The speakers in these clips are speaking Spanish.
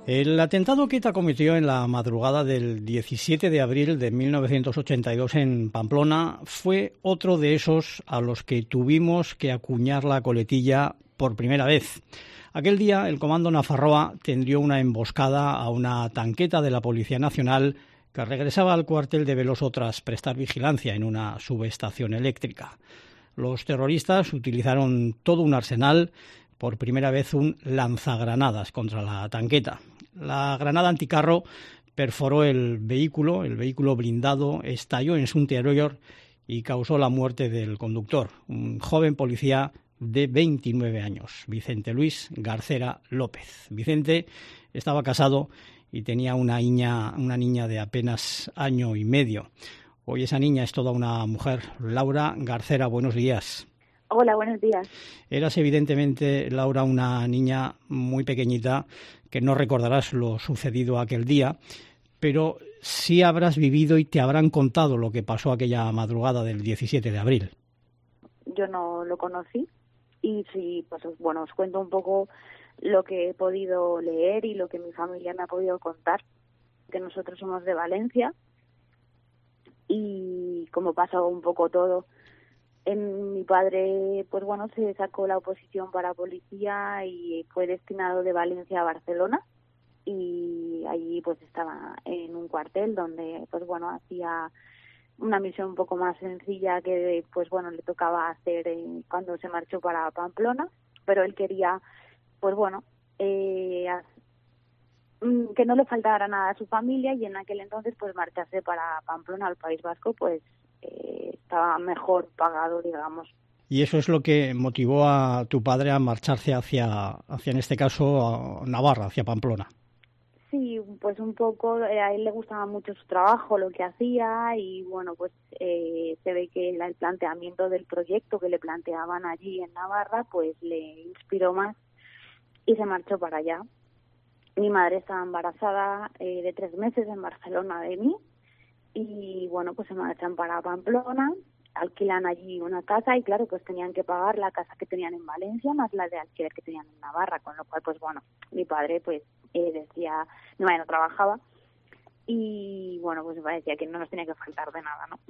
El atentado que ETA cometió en la madrugada del 17 de abril de 1982 en Pamplona fue otro de esos a los que tuvimos que acuñar la coletilla por primera vez. Aquel día el comando Nafarroa tendió una emboscada a una tanqueta de la Policía Nacional que regresaba al cuartel de Veloso tras prestar vigilancia en una subestación eléctrica. Los terroristas utilizaron todo un arsenal, por primera vez un lanzagranadas contra la tanqueta. La granada anticarro perforó el vehículo blindado estalló en su interior y causó la muerte del conductor, un joven policía de 29 años, Vicente Luis Garcera López. Vicente estaba casado y tenía una niña de apenas año y medio. Hoy esa niña es toda una mujer. Laura Garcera, buenos días. Hola, buenos días. Eras evidentemente, Laura, una niña muy pequeñita que no recordarás lo sucedido aquel día, pero sí habrás vivido y te habrán contado lo que pasó aquella madrugada del 17 de abril. Yo no lo conocí y sí, pues bueno, os cuento un poco lo que he podido leer y lo que mi familia me ha podido contar, que nosotros somos de Valencia y como pasó un poco todo. Mi padre, pues bueno, se sacó la oposición para policía y fue destinado de Valencia a Barcelona y allí pues estaba en un cuartel donde pues bueno hacía una misión un poco más sencilla que pues bueno le tocaba hacer cuando se marchó para Pamplona, pero él quería pues bueno que no le faltara nada a su familia y en aquel entonces pues marcharse para Pamplona al País Vasco pues estaba mejor pagado, digamos. Y eso es lo que motivó a tu padre a marcharse hacia en este caso, a Navarra, hacia Pamplona. Sí, pues un poco, a él le gustaba mucho su trabajo, lo que hacía y bueno, pues se ve que el planteamiento del proyecto que le planteaban allí en Navarra pues le inspiró más y se marchó para allá. Mi madre estaba embarazada de 3 meses en Barcelona de mí y bueno, pues se marchan para Pamplona, alquilan allí una casa y claro, pues tenían que pagar la casa que tenían en Valencia más la de alquiler que tenían en Navarra, con lo cual pues bueno, mi padre pues decía, mi madre no trabajaba y bueno, pues me parecía que no nos tenía que faltar de nada, ¿no?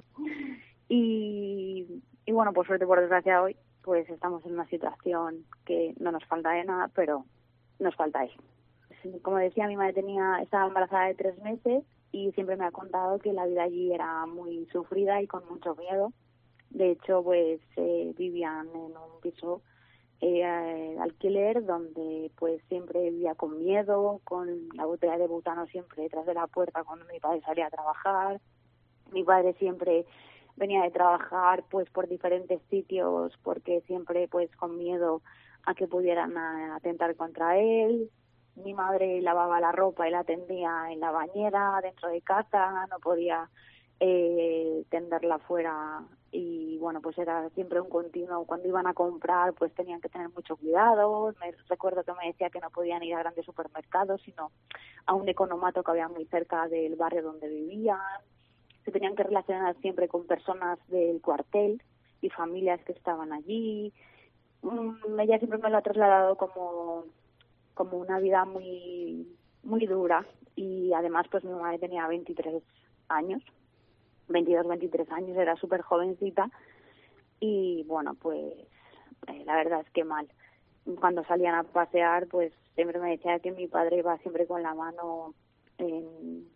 Y bueno, por suerte, por desgracia hoy, pues estamos en una situación que no nos falta de nada, pero nos falta él. Como decía, mi madre estaba embarazada de 3 meses y siempre me ha contado que la vida allí era muy sufrida y con mucho miedo. De hecho, pues vivían en un piso alquiler donde pues siempre vivía con miedo, con la botella de butano siempre detrás de la puerta cuando mi padre salía a trabajar. Mi padre siempre venía de trabajar pues por diferentes sitios porque siempre pues con miedo a que pudieran atentar contra él. Mi madre lavaba la ropa y la tendía en la bañera dentro de casa, no podía tenderla fuera y bueno, pues era siempre un continuo. Cuando iban a comprar pues tenían que tener mucho cuidado. Recuerdo que me decía que no podían ir a grandes supermercados sino a un economato que había muy cerca del barrio donde vivían. Se tenían que relacionar siempre con personas del cuartel y familias que estaban allí. Ella siempre me lo ha trasladado como una vida muy muy dura y además pues mi madre tenía 23 años, 22, 23 años, era súper jovencita y bueno, pues la verdad es que mal. Cuando salían a pasear pues siempre me decía que mi padre iba siempre con la mano en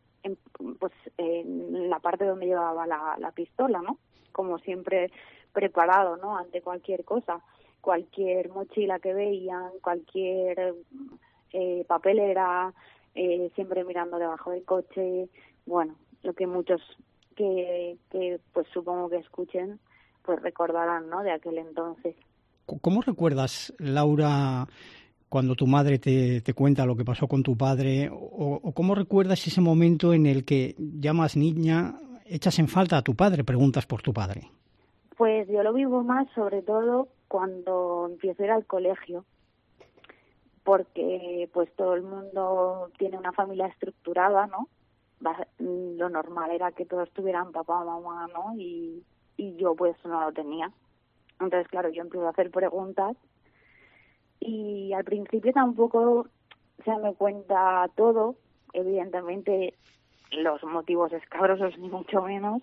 la parte donde llevaba la pistola, ¿no? Como siempre preparado, ¿no? Ante cualquier cosa, cualquier mochila que veían, cualquier papelera, siempre mirando debajo del coche. Bueno, lo que muchos que pues supongo que escuchen pues recordarán, ¿no? De aquel entonces. ¿Cómo recuerdas, Laura, cuando tu madre te cuenta lo que pasó con tu padre, o cómo recuerdas ese momento en el que ya más niña echas en falta a tu padre, preguntas por tu padre? Pues yo lo vivo más sobre todo cuando empiezo a ir al colegio, porque pues todo el mundo tiene una familia estructurada, ¿no? Lo normal era que todos tuvieran papá, mamá, ¿no? Y yo pues no lo tenía. Entonces, claro, yo empiezo a hacer preguntas y al principio tampoco se me cuenta todo, evidentemente los motivos escabrosos ni mucho menos,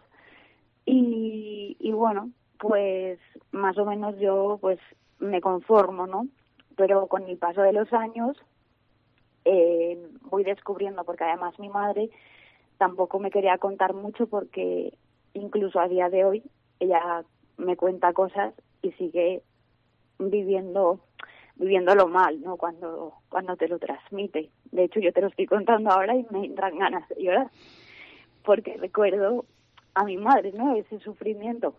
y bueno, pues más o menos yo pues me conformo, ¿no? Pero con el paso de los años voy descubriendo, porque además mi madre tampoco me quería contar mucho, porque incluso a día de hoy ella me cuenta cosas y sigue viviéndolo mal, ¿no? Cuando te lo transmite. De hecho, yo te lo estoy contando ahora y me entran ganas de llorar, porque recuerdo a mi madre, ¿no? Ese sufrimiento.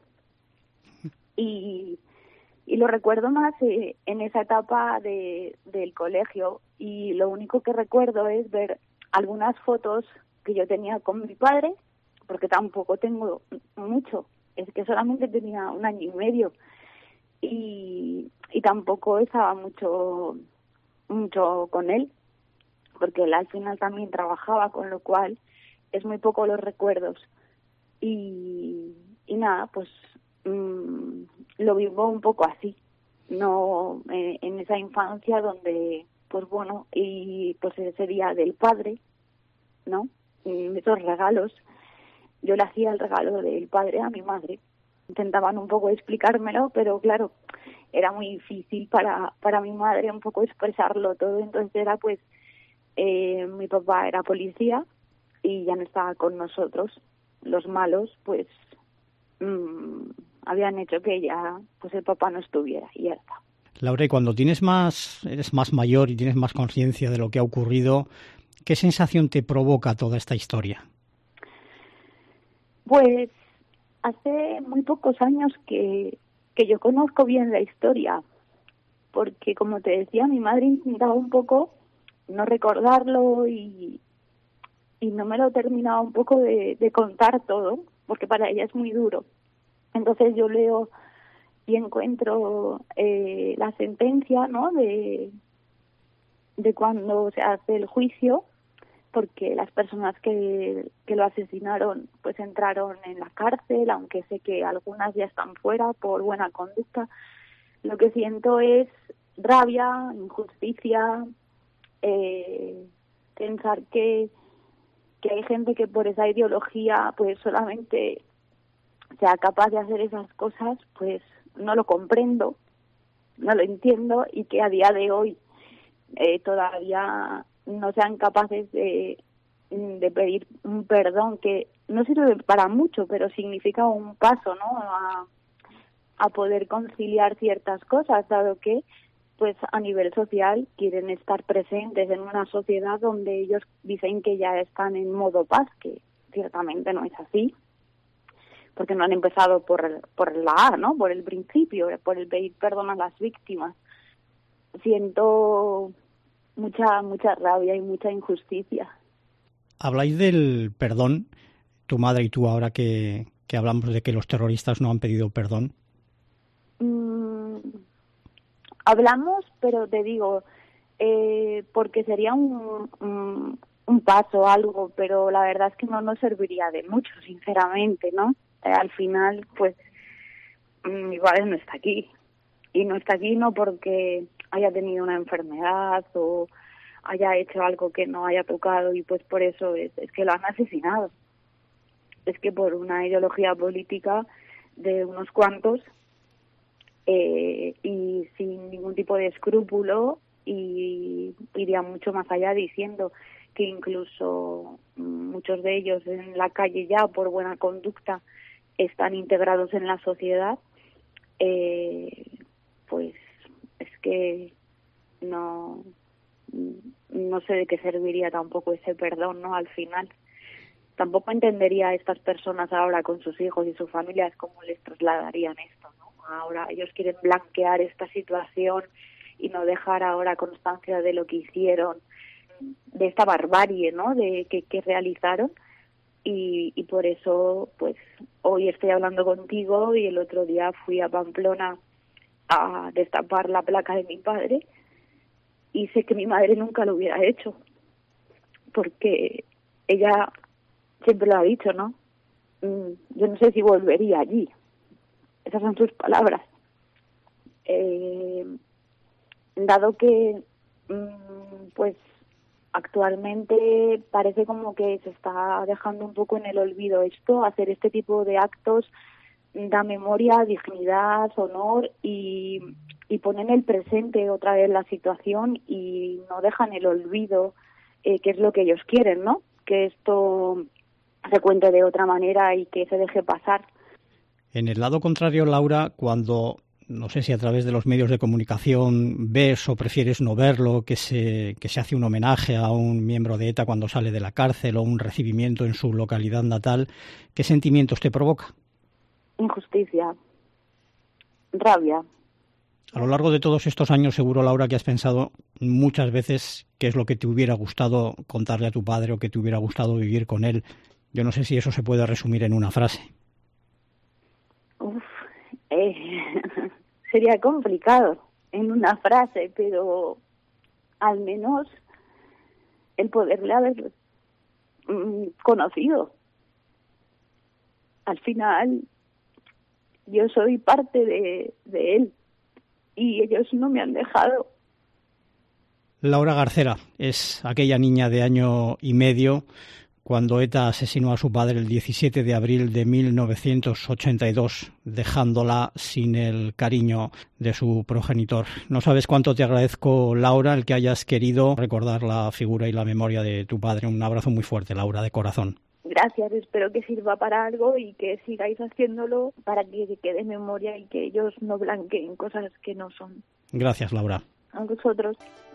Y lo recuerdo más en esa etapa del colegio, y lo único que recuerdo es ver algunas fotos que yo tenía con mi padre, porque tampoco tengo mucho, es que solamente tenía 1 año y medio, y tampoco estaba mucho con él, porque él al final también trabajaba, con lo cual es muy poco los recuerdos. Y nada, pues lo vivo un poco así, no en esa infancia donde, pues bueno, y pues ese día del padre, ¿no? Esos regalos, yo le hacía el regalo del padre a mi madre. Intentaban un poco explicármelo, pero claro, era muy difícil para mi madre un poco expresarlo todo. Entonces era pues, mi papá era policía y ya no estaba con nosotros. Los malos pues habían hecho que ya pues el papá no estuviera, y ya está. Laura, y cuando eres más mayor y tienes más conciencia de lo que ha ocurrido, ¿qué sensación te provoca toda esta historia? Pues hace muy pocos años que yo conozco bien la historia, porque como te decía, mi madre intentaba un poco no recordarlo, y no me lo terminaba un poco de contar todo, porque para ella es muy duro. Entonces yo leo y encuentro la sentencia, ¿no? de cuando se hace el juicio, porque las personas que lo asesinaron pues entraron en la cárcel, aunque sé que algunas ya están fuera por buena conducta. Lo que siento es rabia, injusticia, pensar que hay gente que por esa ideología pues solamente sea capaz de hacer esas cosas, pues no lo comprendo, no lo entiendo, y que a día de hoy todavía no sean capaces de pedir un perdón, que no sirve para mucho, pero significa un paso, ¿no? A poder conciliar ciertas cosas, dado que pues a nivel social quieren estar presentes en una sociedad donde ellos dicen que ya están en modo paz, que ciertamente no es así, porque no han empezado por la A, ¿no? Por el principio, por el pedir perdón a las víctimas. Siento mucha rabia y mucha injusticia. Habláis del perdón, tu madre y tú, ahora que hablamos de que los terroristas no han pedido perdón. Hablamos, pero te digo, porque sería un paso, algo, pero la verdad es que no nos serviría de mucho, sinceramente, ¿no? Al final, pues, mi padre no está aquí. Y no está aquí no porque haya tenido una enfermedad o haya hecho algo que no haya tocado, y pues por eso es que lo han asesinado. Es que por una ideología política de unos cuantos, y sin ningún tipo de escrúpulo, y iría mucho más allá diciendo que incluso muchos de ellos en la calle ya por buena conducta están integrados en la sociedad, pues es que no sé de qué serviría tampoco ese perdón, ¿no? Al final tampoco entendería a estas personas ahora con sus hijos y sus familias cómo les trasladarían esto, ¿no? Ahora ellos quieren blanquear esta situación y no dejar ahora constancia de lo que hicieron, de esta barbarie, ¿no? De que realizaron, y por eso pues hoy estoy hablando contigo, y el otro día fui a Pamplona a destapar la placa de mi padre, y sé que mi madre nunca lo hubiera hecho, porque ella siempre lo ha dicho, ¿no? Yo no sé si volvería allí. Esas son sus palabras. Dado que pues actualmente parece como que se está dejando un poco en el olvido esto, hacer este tipo de actos da memoria, dignidad, honor y ponen en el presente otra vez la situación y no dejan el olvido, que es lo que ellos quieren, ¿no? Que esto se cuente de otra manera y que se deje pasar. En el lado contrario, Laura, cuando, no sé si a través de los medios de comunicación ves o prefieres no verlo, que se hace un homenaje a un miembro de ETA cuando sale de la cárcel o un recibimiento en su localidad natal, ¿qué sentimientos te provoca? Injusticia, rabia. A lo largo de todos estos años, seguro, Laura, que has pensado muchas veces qué es lo que te hubiera gustado contarle a tu padre o que te hubiera gustado vivir con él. Yo no sé si eso se puede resumir en una frase. Sería complicado en una frase, pero al menos el poderle haber conocido. Al final, yo soy parte de él y ellos no me han dejado. Laura Garcera es aquella niña de 1 año y medio cuando ETA asesinó a su padre el 17 de abril de 1982, dejándola sin el cariño de su progenitor. No sabes cuánto te agradezco, Laura, el que hayas querido recordar la figura y la memoria de tu padre. Un abrazo muy fuerte, Laura, de corazón. Gracias, espero que sirva para algo y que sigáis haciéndolo para que quede memoria y que ellos no blanqueen cosas que no son. Gracias, Laura. A vosotros.